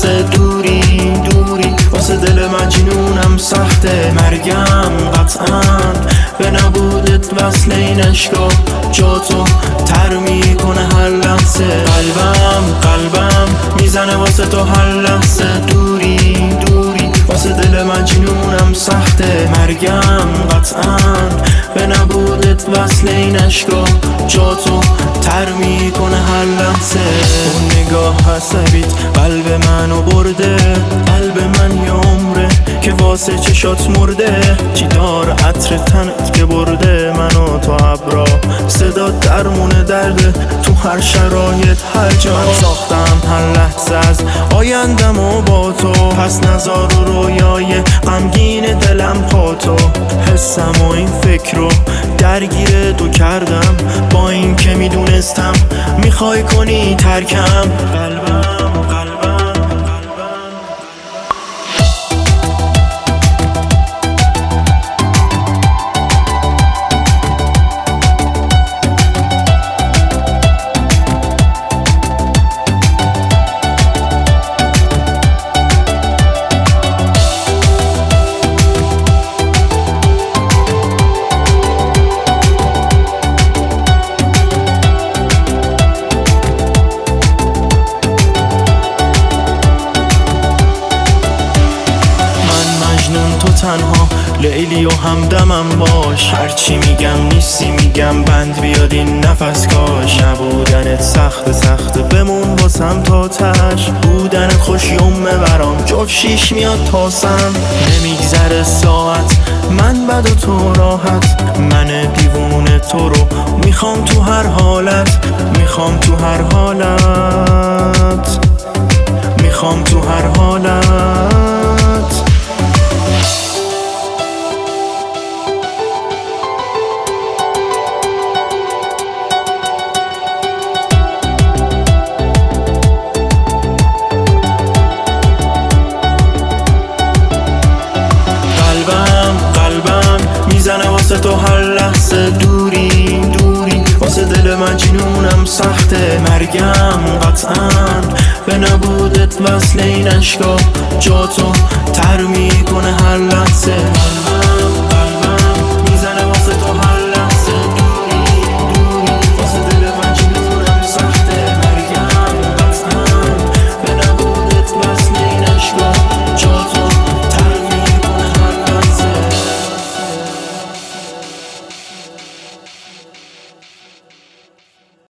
دوری دوری، واسه دل مجنونم سخته مرگم قطعا، به نبودت وصل این عشقا جا تو تر میکنه هر لحظه. قلبم میزنه واسه تو هر لحظه، دوری دوری، واسه دل مجنونم سخته مرگم قطعا، به نبودت وصل این عشقا جا تو تر میکنه هر لحظه. اون نگاه عصبیت قلب منو برده، قلب من یه عمره که واسه چشات مرده، چی دار عطر تنت که برده منو تو ابرا، صدا درمونه درده تو هر شرایط هر جا. ساختم هر لحظه از آیندم و با تو، پس نزار و رویای غمگین دلم پا تو، حسم و این فکر رو درگیر تو کردم، با این که میدونستم میخوای کنی ترکم. تو تنها لیلی و همدمم باش، هرچی میگم نیستی میگم بند بیاد این نفس کاش. نبودنت سخته بمون باسم تا تش، بودنت خوش یومه برام جفت شیش میاد تاسم. نمیگذره ساعت من بد و تو راحت، من دیوونه تو رو میخوام تو هر حالت، میخوام تو هر حالت، میخوام تو هر حالت. قلبم میزنه واسه تو هر لحظه، دوری دوری، واسه دل مجنونم سخته مرگم قطعا، به نبودت وصل این عشقا جا تو